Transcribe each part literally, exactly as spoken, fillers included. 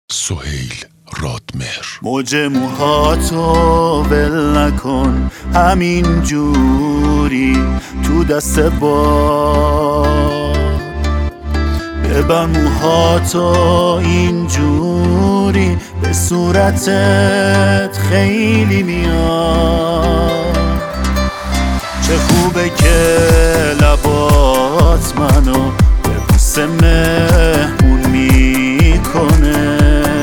سهیل رادمهر. موج موهاتو ول نکن همین جوری تو دست باد، ببند موهاتو اینجوری به صورتت خیلی میاد. چه خوبه که لبات منو به بوسه مهمون میکنه،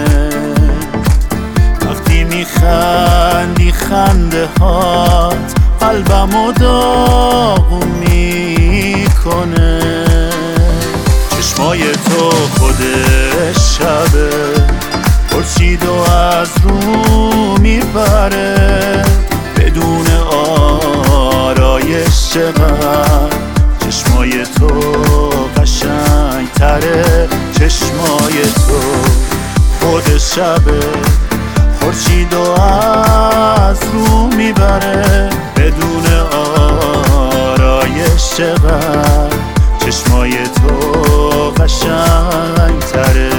وقتی میخندی خنده هات قلبمو داغون میکنه. چشمای تو خودش شبه خورشیدو از رو میبره، بدون آرایش چقدر چشمای تو قشنگ تره. چشمای تو خود شبه خورشیدو از رو میبره، بدون آرایش چقدر چشمای تو قشنگ تره.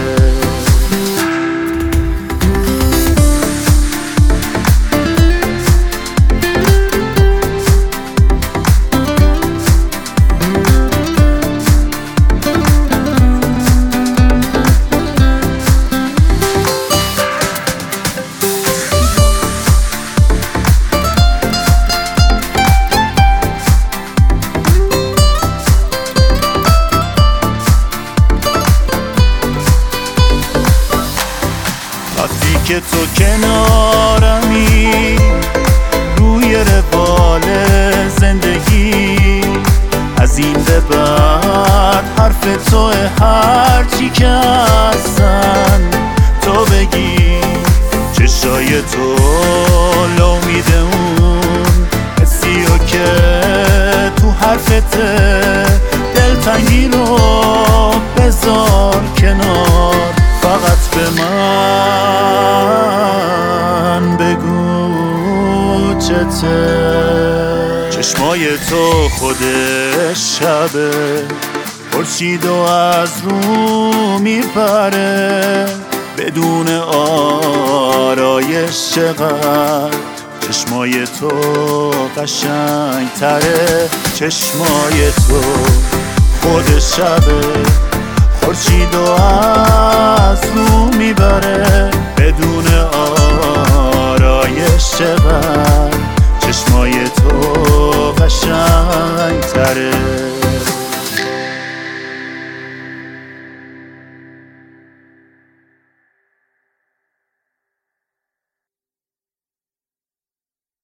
وقتی که تو کنارمی روی روال زندگی، از این به بعد حرف تو هرچی که هستن تو بگی. چشای تو لو میده اون حسیو که تو حرفت، دلتنگی رو بذار کنار، فقط به من بگو چته. چشمای تو خودش شبه خورشیدو از رو میپره، بدون آرایش چقدر چشمای تو قشنگ تره. چشمای تو خودش شبه خورشیدو از رو میبره،